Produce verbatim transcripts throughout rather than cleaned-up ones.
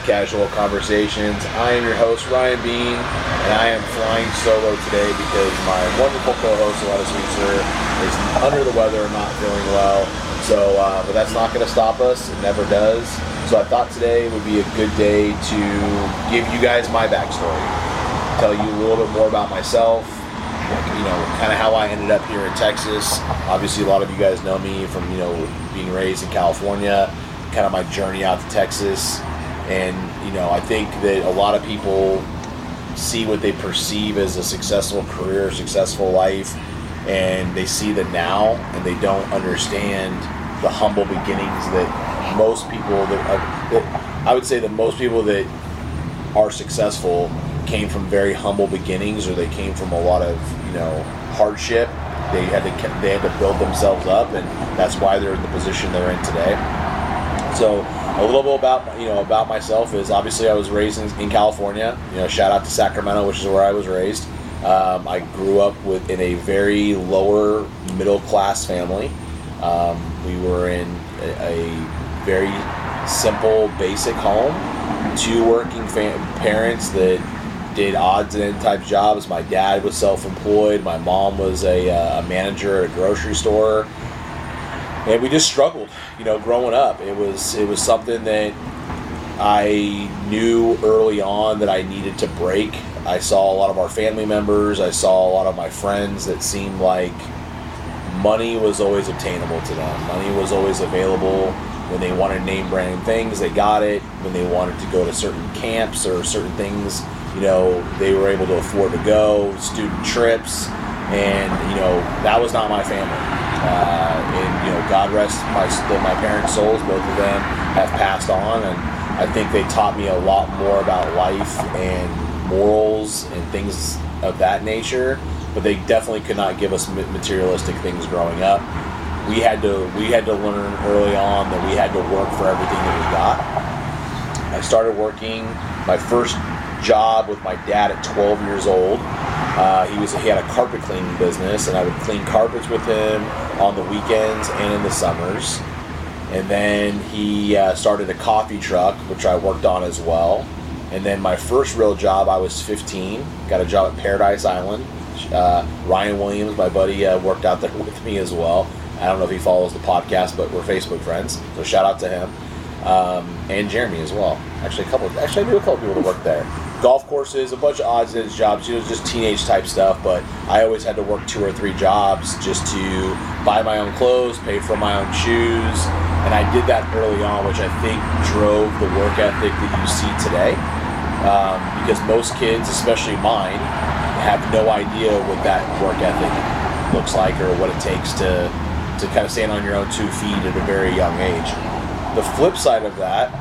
to Casual Conversations. I am your host, Ryan Bean, and I am flying solo today because my wonderful co-host, Aletta Sweetser, is under the weather and not feeling well. So, uh, but that's not going to stop us. It never does. So I thought today would be a good day to give you guys my backstory, tell you a little bit more about myself, you know, kind of how I ended up here in Texas. Obviously, a lot of you guys know me from, you know, being raised in California, kind of my journey out to Texas. And, you know, I think that a lot of people see what they perceive as a successful career, successful life, and they see the now, and they don't understand the humble beginnings that most people, that, uh, that I would say that most people that are successful came from very humble beginnings, or they came from a lot of, you know, hardship. They had to they had to build themselves up, and that's why they're in the position they're in today. So a little bit about, you know, about myself is obviously I was raised in, in California. You know, shout out to Sacramento, which is where I was raised. Um, I grew up with in a very lower middle class family. Um, we were in a, a very simple, basic home. Two working fam- parents that did odds and end type jobs. My dad was self-employed. My mom was a, uh, a manager at a grocery store. And we just struggled, you know, growing up. It was it was something that I knew early on that I needed to break. I saw a lot of our family members. I saw a lot of my friends that seemed like money was always obtainable to them. Money was always available. When they wanted name brand things, they got it. When they wanted to go to certain camps or certain things, you know, they were able to afford to go, student trips. And, you know, that was not my family. Uh, and, you know, God rest my my parents' souls. Both of them have passed on, and I think they taught me a lot more about life and morals and things of that nature. But they definitely could not give us materialistic things growing up. We had to we had to learn early on that we had to work for everything that we got. I started working my first job with my dad at twelve years old. Uh, he was he had a carpet cleaning business, and I would clean carpets with him on the weekends and in the summers. And then he uh, started a coffee truck, which I worked on as well. And then my first real job, I was fifteen. Got a job at Paradise Island. Uh, Ryan Williams, my buddy, uh, worked out there with me as well. I don't know if he follows the podcast, but we're Facebook friends, so shout out to him. Um, and Jeremy as well. Actually, a couple. Of, actually, I knew a couple people that worked there. Golf courses, a bunch of odds and ends jobs. It was just teenage type stuff, but I always had to work two or three jobs just to buy my own clothes, pay for my own shoes, and I did that early on, which I think drove the work ethic that you see today. Um, because most kids, especially mine, have no idea what that work ethic looks like or what it takes to to kind of stand on your own two feet at a very young age. The flip side of that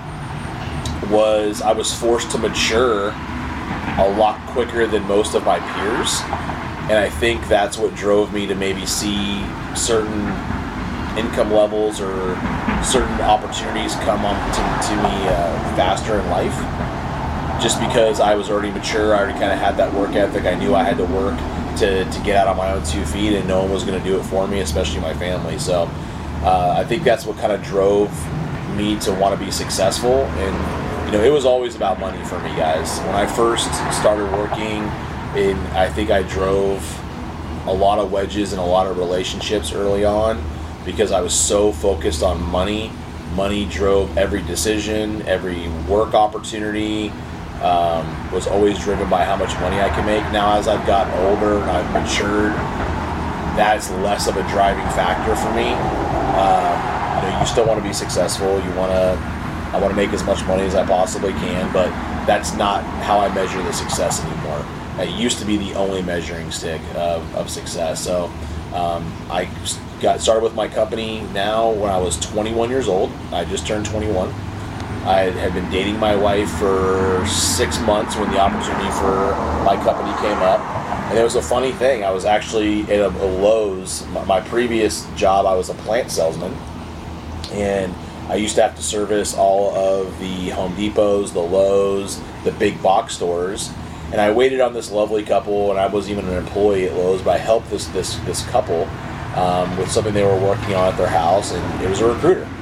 was I was forced to mature a lot quicker than most of my peers, and I think that's what drove me to maybe see certain income levels or certain opportunities come up to, to me uh, faster in life. Just because I was already mature, I already kind of had that work ethic. I knew I had to work to, to get out on my own two feet, and no one was going to do it for me, especially my family. So uh, I think that's what kind of drove me to want to be successful. And, you know, it was always about money for me, guys. When I first started working, in, I think I drove a lot of wedges and a lot of relationships early on because I was so focused on money. Money drove every decision, every work opportunity. Um, was always driven by how much money I can make. Now, as I've gotten older and I've matured, that's less of a driving factor for me. Um, you know, you still want to be successful. You want to, I want to make as much money as I possibly can, but that's not how I measure the success anymore. It used to be the only measuring stick of, of success. So um, I got started with my company now when I was twenty-one years old. I just turned twenty-one. I had been dating my wife for six months when the opportunity for my company came up. And it was a funny thing. I was actually at a, a Lowe's. My, my previous job, I was a plant salesman. And I used to have to service all of the Home Depots, the Lowe's, the big box stores. And I waited on this lovely couple, and I wasn't even an employee at Lowe's, but I helped this this this couple um, with something they were working on at their house, and it was a recruiter.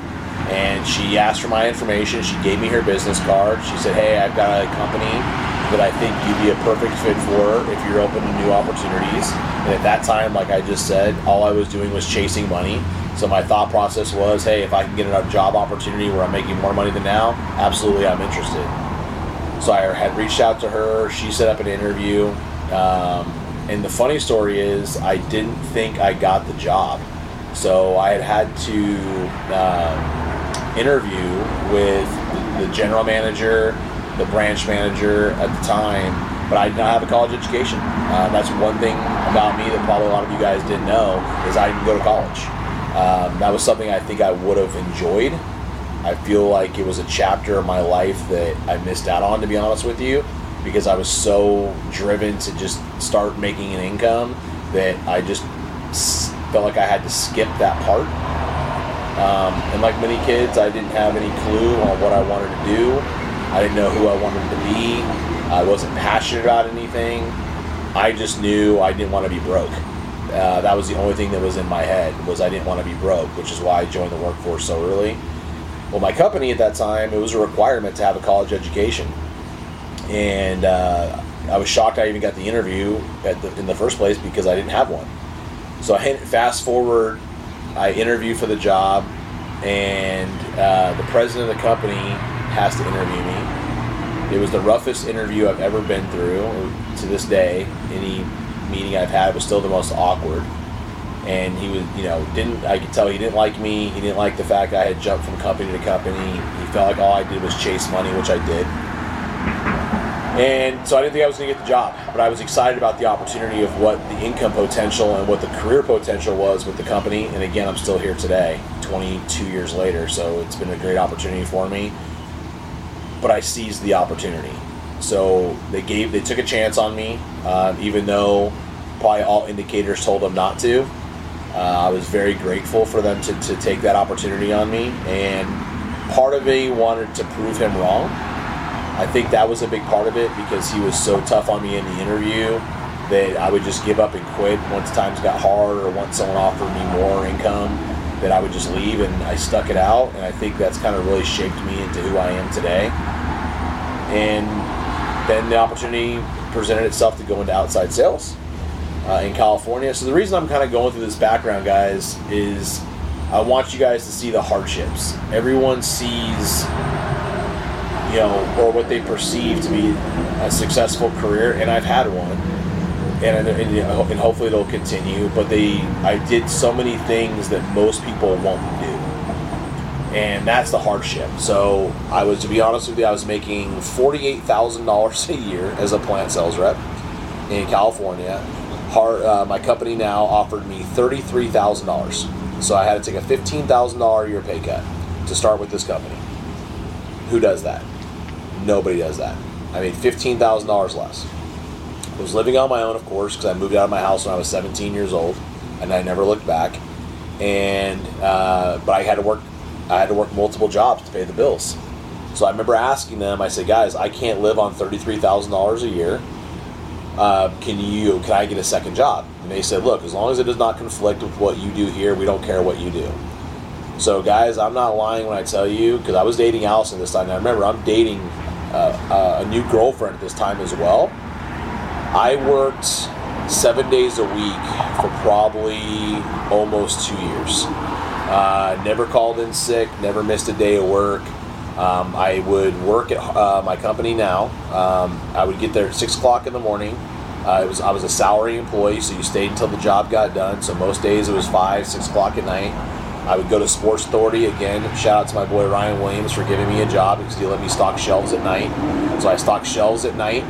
And she asked for my information. She gave me her business card. She said, hey, I've got a company that I think you'd be a perfect fit for if you're open to new opportunities. And at that time, like I just said, all I was doing was chasing money. So my thought process was, hey, if I can get a job opportunity where I'm making more money than now, absolutely I'm interested. So I had reached out to her. She set up an interview. Um, and the funny story is I didn't think I got the job. So I had had to um, interview with the, the general manager, the branch manager at the time, but I did not have a college education. Uh, that's one thing about me that probably a lot of you guys didn't know, is I didn't go to college. Um, that was something I think I would have enjoyed. I feel like it was a chapter of my life that I missed out on, to be honest with you, because I was so driven to just start making an income that I just felt like I had to skip that part. Um, and like many kids, I didn't have any clue on what I wanted to do. I didn't know who I wanted to be. I wasn't passionate about anything. I just knew I didn't want to be broke. Uh, that was the only thing that was in my head, was I didn't want to be broke, which is why I joined the workforce so early. Well, my company at that time, it was a requirement to have a college education. And uh, I was shocked I even got the interview at the, in the first place because I didn't have one. So I fast forward, I interview for the job, and uh, the president of the company has to interview me. It was the roughest interview I've ever been through. To this day, any meeting I've had was still the most awkward. And he was, you know, didn't, I could tell he didn't like me. He didn't like the fact I had jumped from company to company. He felt like all I did was chase money, which I did. And so I didn't think I was going to get the job, but I was excited about the opportunity of what the income potential and what the career potential was with the company. And again, I'm still here today, twenty-two years later, so it's been a great opportunity for me. But I seized the opportunity. So they gave, they took a chance on me, um, even though probably all indicators told them not to. Uh, I was very grateful for them to, to take that opportunity on me, and part of me wanted to prove him wrong. I think that was a big part of it, because he was so tough on me in the interview that I would just give up and quit once times got hard, or once someone offered me more income, that I would just leave, and I stuck it out. And I think that's kind of really shaped me into who I am today. And then the opportunity presented itself to go into outside sales uh, in California. So the reason I'm kind of going through this background, guys, is I want you guys to see the hardships. Everyone sees, you know, or what they perceive to be a successful career, and I've had one, and, and, you know, and hopefully it'll continue, but they, I did so many things that most people won't do, and that's the hardship. So I was, to be honest with you, I was making forty-eight thousand dollars a year as a plant sales rep in California. Hard, uh, my company now offered me thirty-three thousand dollars, so I had to take a fifteen thousand dollars a year pay cut to start with this company. Who does that? Nobody does that. I made fifteen thousand dollars less. I was living on my own, of course, because I moved out of my house when I was seventeen years old, and I never looked back. And uh, but I had to work. I had to work multiple jobs to pay the bills. So I remember asking them. I said, "Guys, I can't live on thirty-three thousand dollars a year. Uh, can you? Can I get a second job?" And they said, "Look, as long as it does not conflict with what you do here, we don't care what you do." So, guys, I'm not lying when I tell you, because I was dating Allison this time. Now, remember, I'm dating uh, a new girlfriend at this time as well. I worked seven days a week for probably almost two years. Uh, never called in sick, never missed a day of work. Um, I would work at uh, my company now. Um, I would get there at six o'clock in the morning. Uh, it was I was a salary employee, so you stayed until the job got done. So most days it was five, six o'clock at night. I would go to Sports Authority again. Shout out to my boy Ryan Williams for giving me a job, because he let me stock shelves at night. So I stocked shelves at night,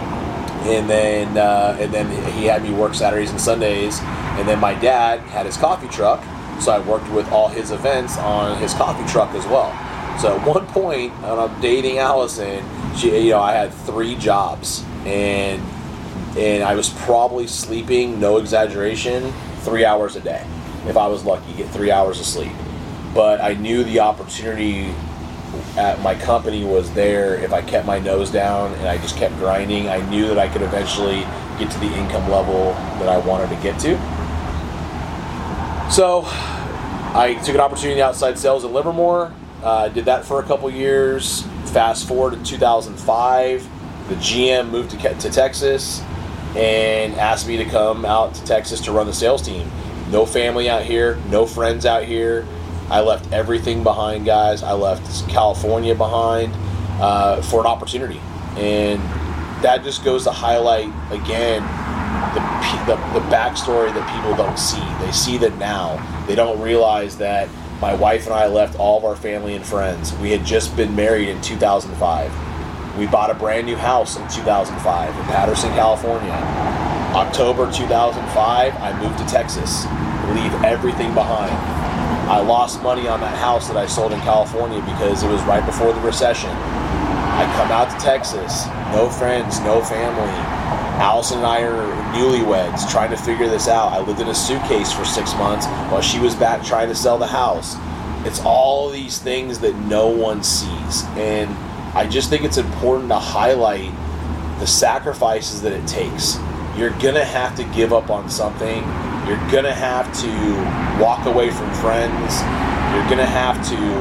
and then uh, and then he had me work Saturdays and Sundays. And then my dad had his coffee truck, so I worked with all his events on his coffee truck as well. So at one point, when I'm dating Allison, she, you know, I had three jobs, and and I was probably sleeping, no exaggeration, three hours a day. If I was lucky, get three hours of sleep. But I knew the opportunity at my company was there if I kept my nose down and I just kept grinding. I knew that I could eventually get to the income level that I wanted to get to. So I took an opportunity outside sales at Livermore. Uh, did that for a couple years. Fast forward to two thousand five, the G M moved to, to Texas and asked me to come out to Texas to run the sales team. No family out here, no friends out here. I left everything behind, guys. I left California behind uh, for an opportunity. And that just goes to highlight, again, the, the, the backstory that people don't see. They see the now. They don't realize that my wife and I left all of our family and friends. We had just been married in two thousand five. We bought a brand new house in two thousand five in Patterson, California. October two thousand five, I moved to Texas, leave everything behind. I lost money on that house that I sold in California because it was right before the recession. I come out to Texas, no friends, no family. Allison and I are newlyweds, trying to figure this out. I lived in a suitcase for six months while she was back trying to sell the house. It's all these things that no one sees. And I just think it's important to highlight the sacrifices that it takes. You're going to have to give up on something. You're going to have to walk away from friends. You're going to have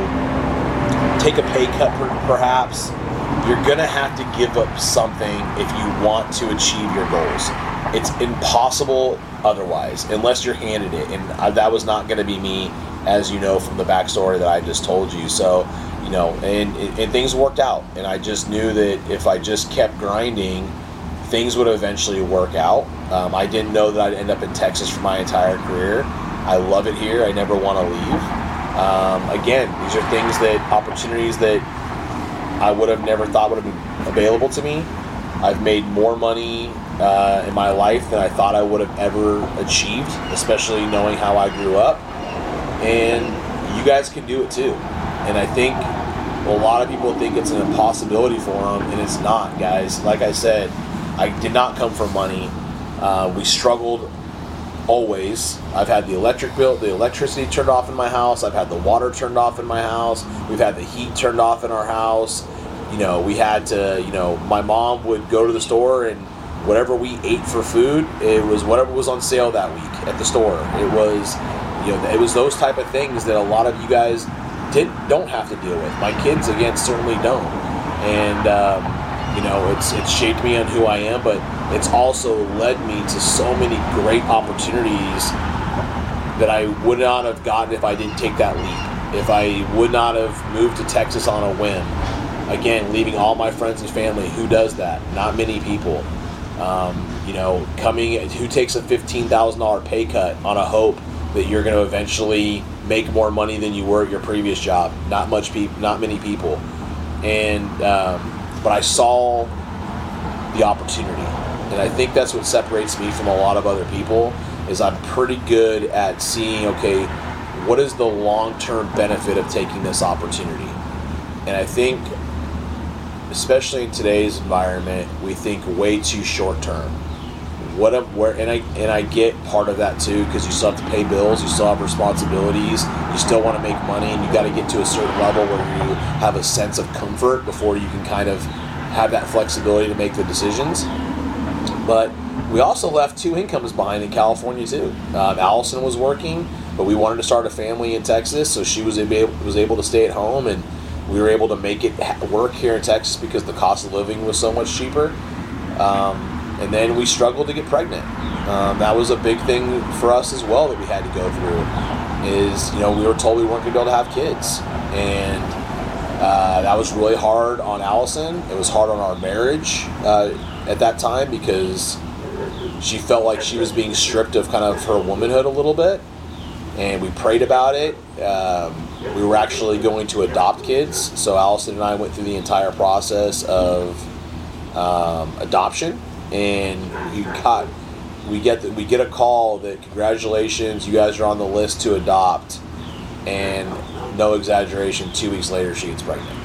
to take a pay cut perhaps. You're going to have to give up something if you want to achieve your goals. It's impossible otherwise, unless you're handed it. And I, that was not going to be me, as you know from the backstory that I just told you. So, you know, and, and things worked out. And I just knew that if I just kept grinding, things would eventually work out. Um, I didn't know that I'd end up in Texas for my entire career. I love it here. I never want to leave. Um, again, these are things that, opportunities that I would have never thought would have been available to me. I've made more money uh, in my life than I thought I would have ever achieved, especially knowing how I grew up. And you guys can do it too. And I think a lot of people think it's an impossibility for them, and it's not, guys. Like I said, I did not come from money. Uh, we struggled always. I've had the electric bill, the electricity turned off in my house. I've had the water turned off in my house. We've had the heat turned off in our house. You know, we had to, you know, my mom would go to the store and whatever we ate for food, it was whatever was on sale that week at the store. It was, you know, it was those type of things that a lot of you guys did don't have to deal with. My kids, again, certainly don't. And, um, you know, it's it's shaped me on who I am, but it's also led me to so many great opportunities that I would not have gotten if I didn't take that leap. If I would not have moved to Texas on a whim. Again, leaving all my friends and family. Who does that? Not many people. Um, you know, coming, who takes a fifteen thousand dollars pay cut on a hope that you're going to eventually make more money than you were at your previous job? Not much people, not many people. And, um, but I saw the opportunity. And I think that's what separates me from a lot of other people, is I'm pretty good at seeing, okay, what is the long-term benefit of taking this opportunity? And I think, especially in today's environment, we think way too short-term. What a, where, and I and I get part of that too, because you still have to pay bills, you still have responsibilities, you still want to make money, and you got to get to a certain level where you have a sense of comfort before you can kind of have that flexibility to make the decisions. But we also left two incomes behind in California too. Um, Allison was working, but we wanted to start a family in Texas, so she was able, was able to stay at home, and we were able to make it work here in Texas because the cost of living was so much cheaper. Um, and then we struggled to get pregnant. Um, that was a big thing for us as well that we had to go through. Is, you know, we were told we weren't going to be able to have kids, and uh, that was really hard on Allison. It was hard on our marriage uh, at that time because she felt like she was being stripped of kind of her womanhood a little bit, and we prayed about it. Um, we were actually going to adopt kids, so Allison and I went through the entire process of um, adoption, and we got we get the, we get a call that congratulations, you guys are on the list to adopt, and no exaggeration, two weeks later she gets pregnant.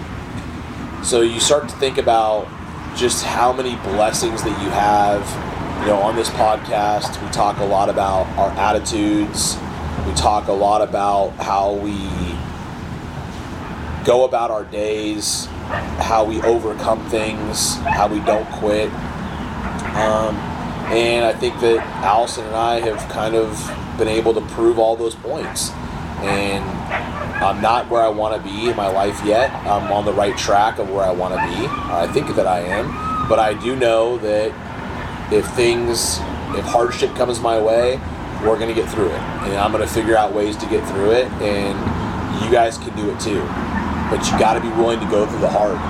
So you start to think about just how many blessings that you have. You know, on this podcast, we talk a lot about our attitudes. We talk a lot about how we go about our days, how we overcome things, how we don't quit. Um, and I think that Allison and I have kind of been able to prove all those points. and I'm not where I want to be in my life yet. I'm on the right track of where I want to be. I think that I am, but I do know that if things, if hardship comes my way, we're going to get through it, and I'm going to figure out ways to get through it, and you guys can do it too. But you got to be willing to go through the hard,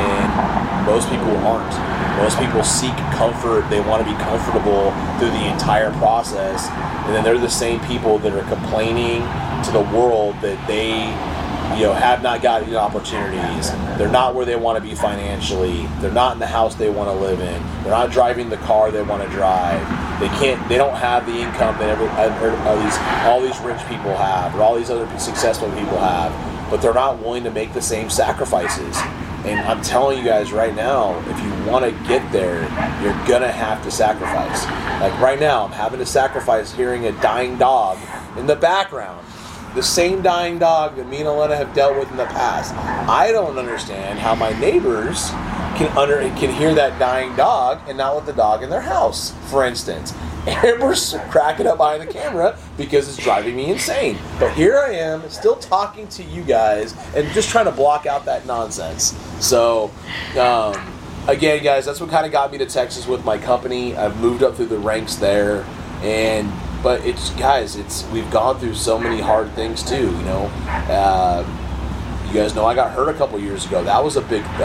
and most people aren't. Most people seek comfort. They want to be comfortable through the entire process, and then they're the same people that are complaining to the world that they, you know, have not gotten opportunities. They're not where they want to be financially. They're not in the house they want to live in. They're not driving the car they want to drive. They can't. They don't have the income that every, all these all these rich people have, or all these other successful people have. But they're not willing to make the same sacrifices. And I'm telling you guys right now, if you want to get there, you're gonna have to sacrifice. Like right now, I'm having to sacrifice hearing a dying dog in the background. The same dying dog that me and Elena have dealt with in the past. I don't understand how my neighbors can under can hear that dying dog and not let the dog in their house, for instance. Amber's cracking up behind the camera because it's driving me insane. But here I am, still talking to you guys and just trying to block out that nonsense. So, um, again, guys, that's what kind of got me to Texas with my company. I've moved up through the ranks there, and but it's guys, it's we've gone through so many hard things too. You know, uh, you guys know I got hurt a couple years ago. That was a big, uh,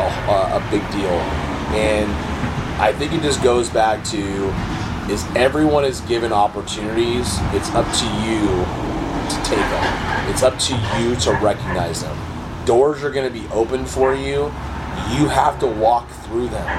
a, a big deal, and I think it just goes back to is everyone is given opportunities. It's up to you to take them. It's up to you to recognize them. Doors are going to be open for you. You have to walk through them.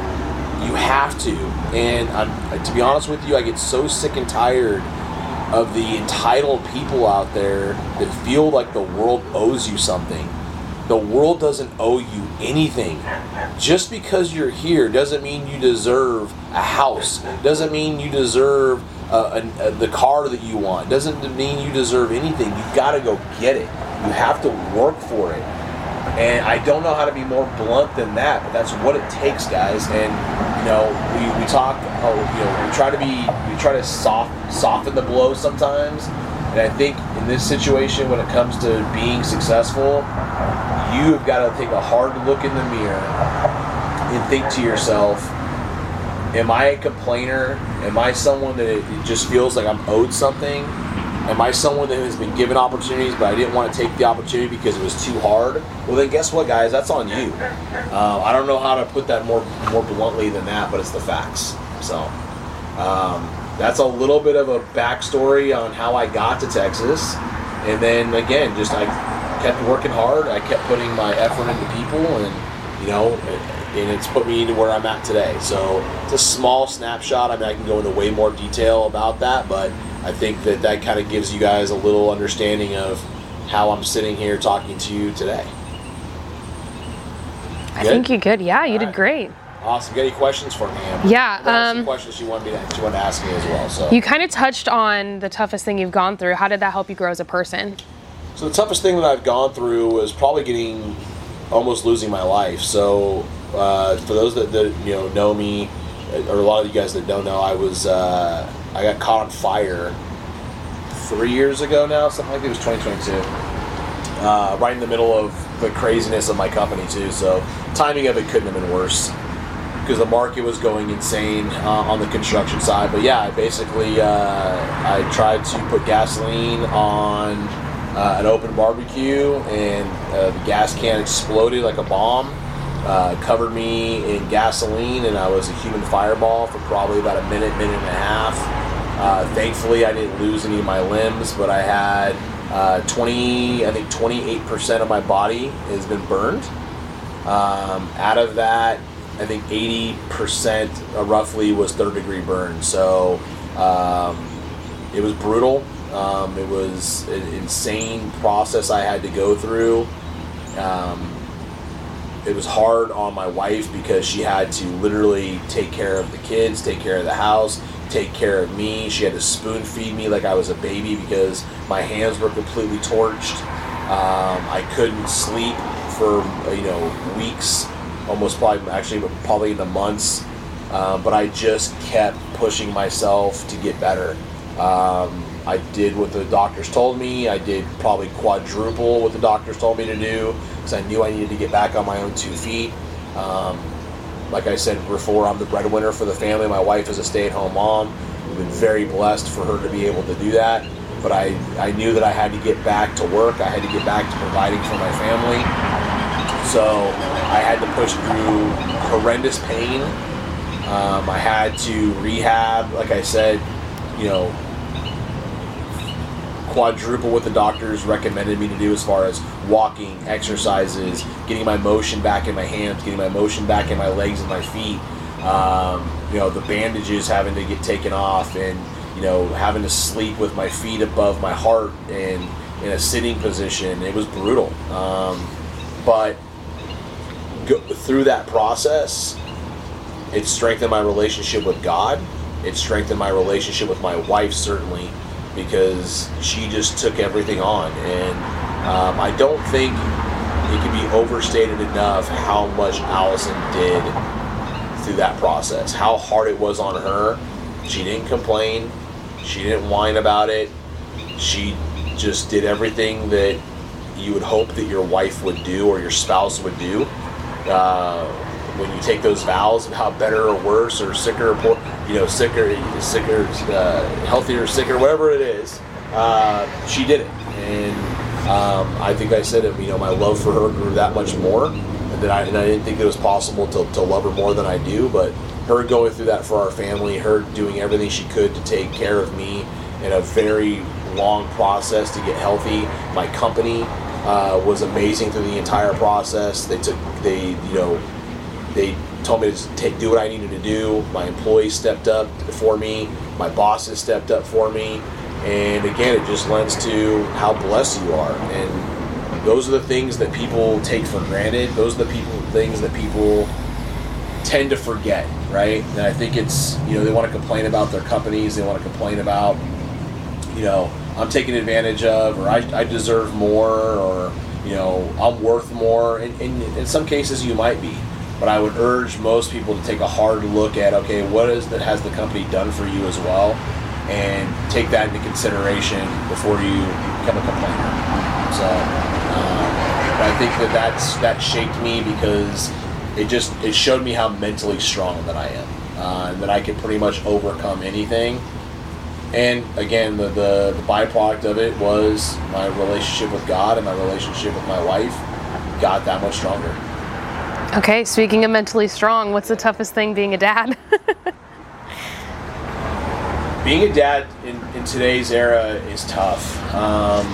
You have to. And I'm, to be honest with you, I get so sick and tired of the entitled people out there that feel like the world owes you something. The world doesn't owe you anything. Just because you're here doesn't mean you deserve a house. Doesn't mean you deserve uh, a, a, the car that you want. Doesn't mean you deserve anything. You've got to go get it. You have to work for it. And I don't know how to be more blunt than that, but that's what it takes, guys. And you know, we, we talk. Oh, you know, we try to be. We try to soft, soften the blow sometimes. And I think in this situation, when it comes to being successful, you've got to take a hard look in the mirror and think to yourself, am I a complainer? Am I someone that it just feels like I'm owed something? Am I someone that has been given opportunities, but I didn't want to take the opportunity because it was too hard? Well, then guess what, guys? That's on you. Uh, I don't know how to put that more more bluntly than that, but it's the facts. So um, that's a little bit of a backstory on how I got to Texas. And then, again, just I kept working hard. I kept putting my effort into people, and, you know, and it's put me into where I'm at today. So it's a small snapshot. I mean, I can go into way more detail about that, but I think that that kind of gives you guys a little understanding of how I'm sitting here talking to you today. I good? think you did. Yeah, you All did right. great. Awesome. Got any questions for me, Amber? Yeah. Um, some questions you wanted, me to, you wanted to ask me as well. So you kind of touched on the toughest thing you've gone through. How did that help you grow as a person? So the toughest thing that I've gone through was probably getting, almost losing my life. So uh, for those that, that you know know me, or a lot of you guys that don't know, I was uh, I got caught on fire three years ago now. Something like it was twenty twenty-two. Uh, right in the middle of the craziness of my company too. So timing of it couldn't have been worse, because the market was going insane uh, on the construction side. But yeah, I basically uh, I tried to put gasoline on uh, an open barbecue, and uh, the gas can exploded like a bomb, uh, covered me in gasoline, and I was a human fireball for probably about a minute, minute and a half. Uh, thankfully, I didn't lose any of my limbs, but I had uh, twenty, I think twenty-eight percent of my body has been burned. Um, out of that, I think eighty percent uh, roughly was third degree burn. So um, it was brutal. Um, it was an insane process I had to go through. Um, it was hard on my wife because she had to literally take care of the kids, take care of the house, take care of me. She had to spoon feed me like I was a baby because my hands were completely torched. Um, I couldn't sleep for you know weeks. Almost probably, actually, probably in the months, um, but I just kept pushing myself to get better. Um, I did what the doctors told me. I did probably quadruple what the doctors told me to do because I knew I needed to get back on my own two feet. Um, like I said before, I'm the breadwinner for the family. My wife is a stay-at-home mom. We've been very blessed for her to be able to do that. But I, I knew that I had to get back to work. I had to get back to providing for my family. So I had to push through horrendous pain. Um, I had to rehab, like I said, you know, quadruple what the doctors recommended me to do as far as walking, exercises, getting my motion back in my hands, getting my motion back in my legs and my feet. Um, you know, the bandages having to get taken off, and you know, having to sleep with my feet above my heart and in a sitting position. It was brutal. Um, but go, through that process, it strengthened my relationship with God. It strengthened my relationship with my wife, certainly, because she just took everything on. And um, I don't think it can be overstated enough how much Allison did through that process, how hard it was on her. She didn't complain. She didn't whine about it. She just did everything that you would hope that your wife would do or your spouse would do. Uh, when you take those vows about better or worse or sicker or poor, you know, sicker, sicker, uh, healthier, or sicker, whatever it is, uh, she did it. And um, I think I said it, you know, my love for her grew that much more. And, that I, and I didn't think it was possible to, to love her more than I do, but her going through that for our family, her doing everything she could to take care of me in a very long process to get healthy. My company uh, was amazing through the entire process. They took, they, you know, they told me to take, do what I needed to do. My employees stepped up for me. My bosses stepped up for me. And again, it just lends to how blessed you are. And those are the things that people take for granted. Those are the people, things that people tend to forget, right? And I think it's, you know, they want to complain about their companies. They want to complain about, you know, I'm taken advantage of, or I, I deserve more, or, you know, I'm worth more. And, and in some cases you might be. But I would urge most people to take a hard look at, okay, what is that has the company done for you as well, and take that into consideration before you become a complainer. So, um, but I think that that's, that shaped me because it just it showed me how mentally strong that I am, uh, and that I could pretty much overcome anything. And again, the, the the byproduct of it was my relationship with God and my relationship with my wife got that much stronger. Okay, speaking of mentally strong, what's the toughest thing being a dad? Being a dad in, in today's era is tough. Um,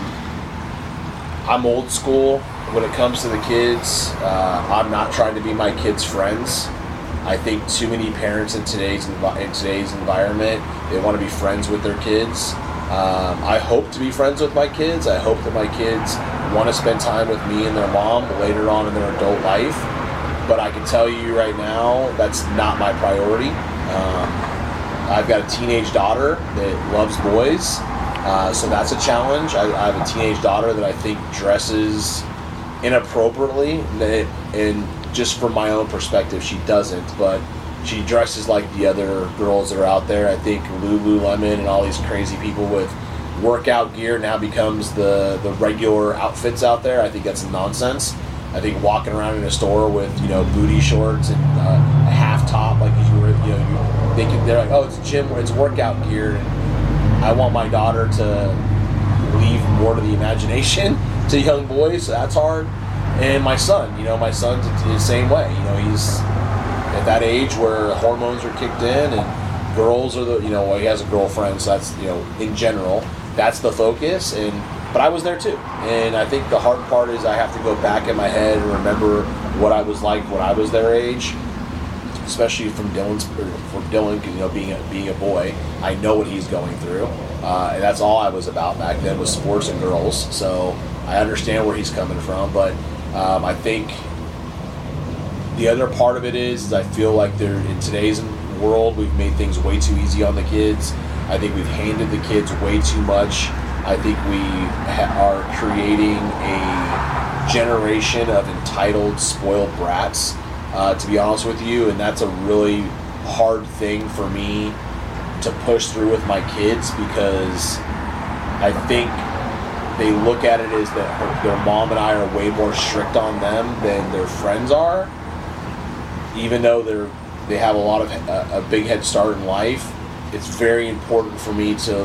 I'm old school when it comes to the kids. Uh, I'm not trying to be my kids' friends. I think too many parents in today's in today's environment, they want to be friends with their kids. Um, I hope to be friends with my kids. I hope that my kids want to spend time with me and their mom later on in their adult life. But I can tell you right now, that's not my priority. Um, I've got a teenage daughter that loves boys, uh, so that's a challenge. I, I have a teenage daughter that I think dresses inappropriately, and, and just from my own perspective, she doesn't, but she dresses like the other girls that are out there. I think Lululemon and all these crazy people with workout gear now becomes the, the regular outfits out there. I think that's nonsense. I think walking around in a store with, you know, booty shorts and uh, a half top, like you were, you know, you think they're like, oh, it's gym, it's workout gear. And I want my daughter to leave more to the imagination to young boys. So that's hard. And my son, you know, my son's the same way. You know, he's at that age where hormones are kicked in and girls are the, you know, well, he has a girlfriend, so that's, you know, in general, that's the focus. And but I was there too, and I think the hard part is I have to go back in my head and remember what I was like when I was their age, especially from Dylan's, from Dylan, because, you know, being a, being a boy, I know what he's going through, uh, and that's all I was about back then was sports and girls. So I understand where he's coming from, but um, I think the other part of it is, is I feel like they're in today's world we've made things way too easy on the kids. I think we've handed the kids way too much. I think we ha- are creating a generation of entitled, spoiled brats, uh, to be honest with you, and that's a really hard thing for me to push through with my kids, because I think they look at it as that her, their mom and I are way more strict on them than their friends are, even though they're they have a lot of a, a big head start in life. It's very important for me to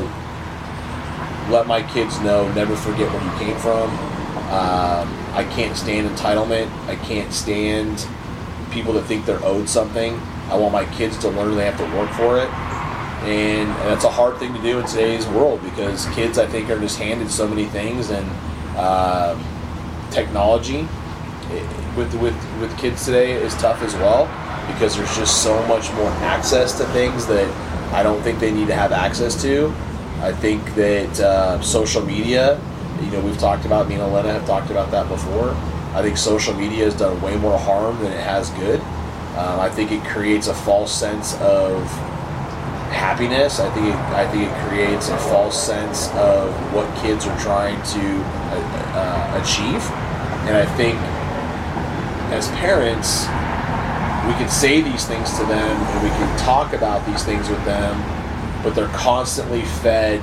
let my kids know, never forget where you came from. Um, I can't stand entitlement. I can't stand people that think they're owed something. I want my kids to learn they have to work for it. And that's a hard thing to do in today's world because kids, I think, are just handed so many things, and uh, technology it, with with with kids today is tough as well because there's just so much more access to things that I don't think they need to have access to. I think that uh, social media, you know, we've talked about, me and Elena have talked about that before. I think social media has done way more harm than it has good. Um, I think it creates a false sense of happiness. I think it, I think it creates a false sense of what kids are trying to uh, uh, achieve. And I think as parents, we can say these things to them and we can talk about these things with them, but they're constantly fed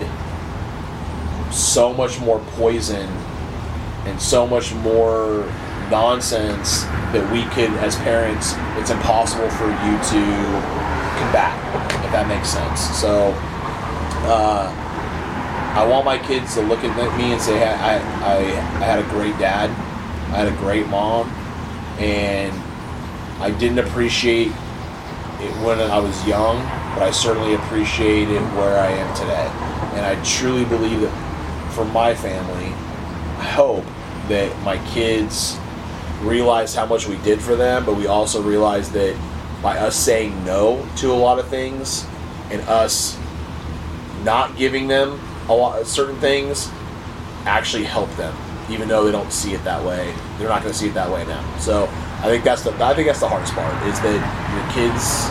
so much more poison and so much more nonsense that we could, as parents, it's impossible for you to combat, if that makes sense. So uh, I want my kids to look at me and say, I, I, I had a great dad, I had a great mom, and I didn't appreciate it when I was young, but I certainly appreciate it where I am today. And I truly believe that for my family, I hope that my kids realize how much we did for them, but we also realize that by us saying no to a lot of things and us not giving them a lot of certain things actually help them, even though they don't see it that way. They're not going to see it that way now. So I think that's the I think that's the hardest part, is that your kids,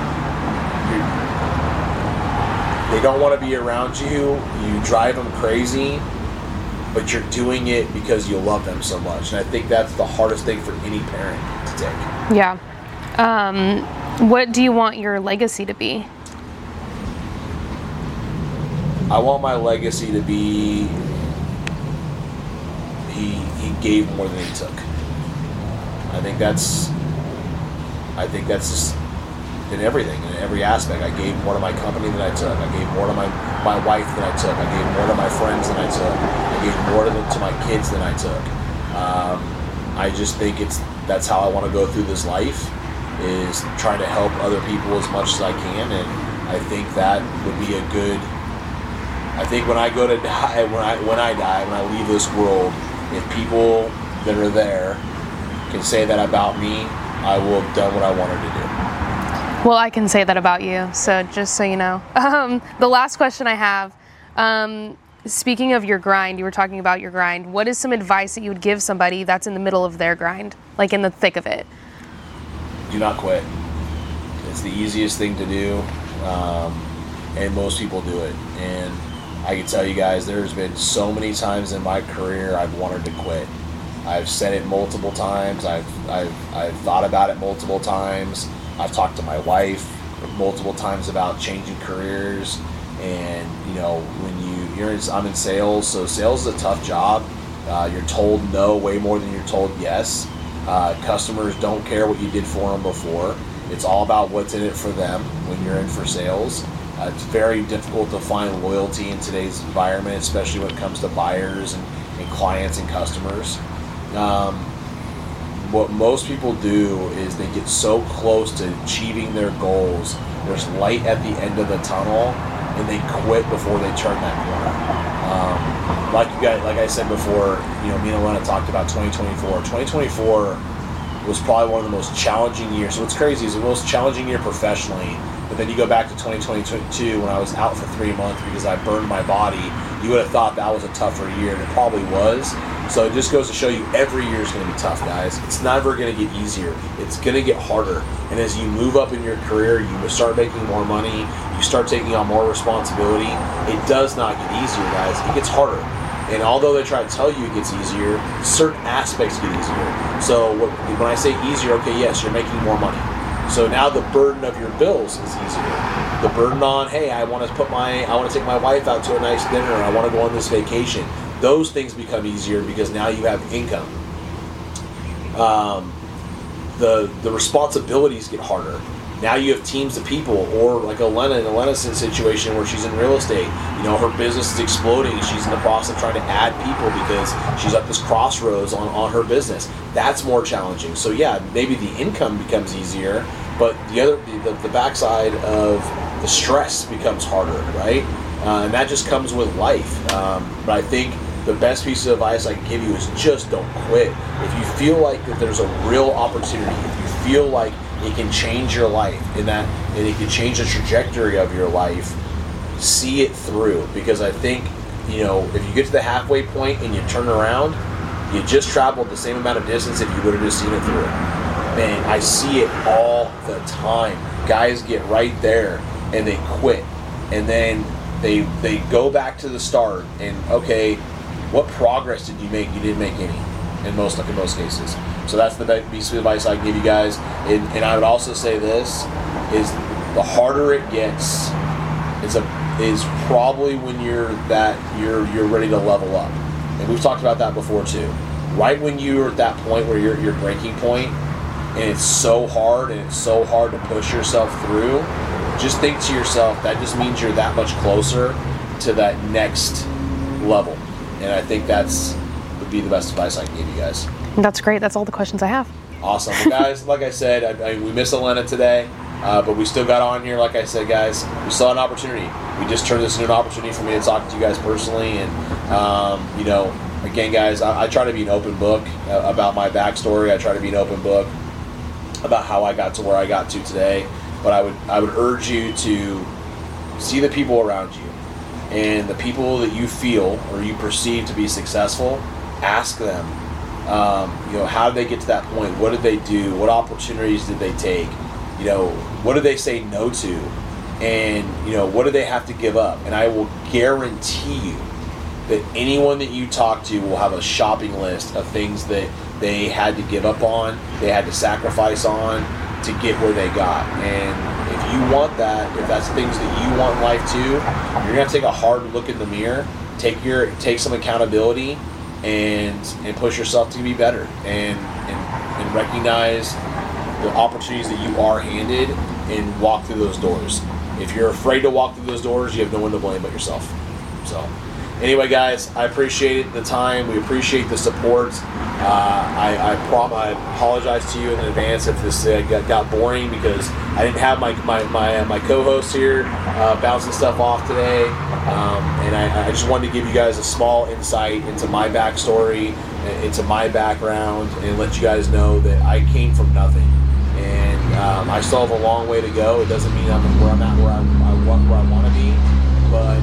they don't want to be around you. You drive them crazy, but you're doing it because you love them so much. And I think that's the hardest thing for any parent to take. Yeah. Um, what do you want your legacy to be? I want my legacy to be he he gave more than he took. I think that's I think that's just in everything, in every aspect. I gave more to my company than I took. I gave more to my, my wife than I took. I gave more to my friends than I took. I gave more to, the, to my kids than I took. Um, I just think it's that's how I want to go through this life, is trying to help other people as much as I can, and I think that would be a good. I think when I go to die, when I when I die, when I leave this world, if people that are there can say that about me, I will have done what I wanted to do. Well, I can say that about you, so just so you know. Um, the last question I have, um, speaking of your grind, you were talking about your grind. What is some advice that you would give somebody that's in the middle of their grind, like in the thick of it? Do not quit. It's the easiest thing to do, um, and most people do it. And I can tell you guys, there's been so many times in my career I've wanted to quit. I've said it multiple times. I've I've I've thought about it multiple times. I've talked to my wife multiple times about changing careers, and you know, when you you're in, I'm in sales, so sales is a tough job. Uh, you're told no way more than you're told yes. Uh, customers don't care what you did for them before. It's all about what's in it for them when you're in for sales. Uh, it's very difficult to find loyalty in today's environment, especially when it comes to buyers and, and clients and customers. Um, what most people do is they get so close to achieving their goals, there's light at the end of the tunnel, and they quit before they turn that corner. Um, like you guys, like I said before, you know, me and Elena talked about twenty twenty-four. twenty twenty-four was probably one of the most challenging years. So what's crazy is the most challenging year professionally, but then you go back to twenty twenty-two when I was out for three months because I burned my body. You would have thought that was a tougher year, and it probably was. So it just goes to show you every year is going to be tough, guys. It's never going to get easier. It's going to get harder. And as you move up in your career, you start making more money, you start taking on more responsibility, it does not get easier, guys. It gets harder. And although they try to tell you it gets easier, certain aspects get easier. So when I say easier, okay, yes, you're making more money. So now the burden of your bills is easier. The burden on, hey, I want to put my, I want to take my wife out to a nice dinner. I want to go on this vacation. Those things become easier because now you have income. Um, the the responsibilities get harder. Now you have teams of people, or like Elena in Elena's situation where she's in real estate. You know, her business is exploding and she's in the process of trying to add people because she's at this crossroads on, on her business. That's more challenging. So yeah, maybe the income becomes easier, but the other the, the backside of the stress becomes harder, right? Uh, and that just comes with life. Um, but I think the best piece of advice I can give you is just don't quit. If you feel like that there's a real opportunity, if you feel like it can change your life and that and it can change the trajectory of your life, see it through. Because I think, you know, if you get to the halfway point and you turn around, you just traveled the same amount of distance if you would have just seen it through. Man, I see it all the time. Guys get right there and they quit. And then they they go back to the start and, okay, what progress did you make? You didn't make any in most like in most cases. So that's the best piece of advice I can give you guys. And, and I would also say this is the harder it gets is a is probably when you're that you're you're ready to level up. And we've talked about that before too. Right when you're at that point where you're your breaking point and it's so hard and it's so hard to push yourself through, just think to yourself, that just means you're that much closer to that next level. And I think that's would be the best advice I can give you guys. That's great. That's all the questions I have. Awesome. Well, guys, like I said, I, I, we missed Elena today, uh, but we still got on here. Like I said, guys, we still had an opportunity. We just turned this into an opportunity for me to talk to you guys personally. And, um, you know, again, guys, I, I try to be an open book uh, about my backstory. I try to be an open book about how I got to where I got to today. But I would I would urge you to see the people around you. And the people that you feel or you perceive to be successful, ask them, um, you know, how did they get to that point? What did they do? What opportunities did they take? You know, what did they say no to? And, you know, what did they have to give up? And I will guarantee you that anyone that you talk to will have a shopping list of things that they had to give up on, they had to sacrifice on to get where they got. And if you want that, if that's things that you want in life too, you're gonna take a hard look in the mirror, take your take some accountability, and and push yourself to be better, and and, and recognize the opportunities that you are handed, and walk through those doors. If you're afraid to walk through those doors, you have no one to blame but yourself. So, anyway, guys, I appreciate the time. We appreciate the support. Uh, I I, prom- I apologize to you in advance if this uh, got, got boring because I didn't have my my my, uh, my co-host here uh, bouncing stuff off today, um, and I, I just wanted to give you guys a small insight into my backstory, into my background, and let you guys know that I came from nothing, and um, I still have a long way to go. It doesn't mean I'm where I'm at where I, I want where I want to be, but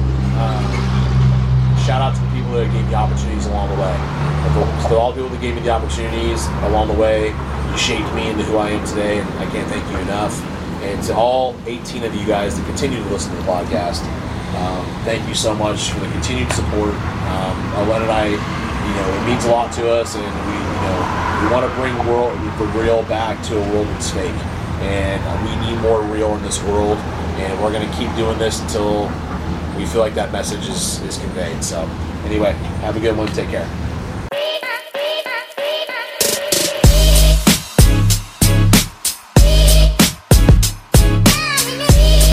um, shout out to the people that gave me opportunities along the way. To all the people that gave me the opportunities along the way, you shaped me into who I am today, and I can't thank you enough. And to all eighteen of you guys that continue to listen to the podcast, um, thank you so much for the continued support. Um, Ellen and I, you know, it means a lot to us, and we, you know, we want to bring world, the real back to a world that's fake, and we need more real in this world, and we're going to keep doing this until we feel like that message is, is conveyed. So, anyway, have a good one. Take care.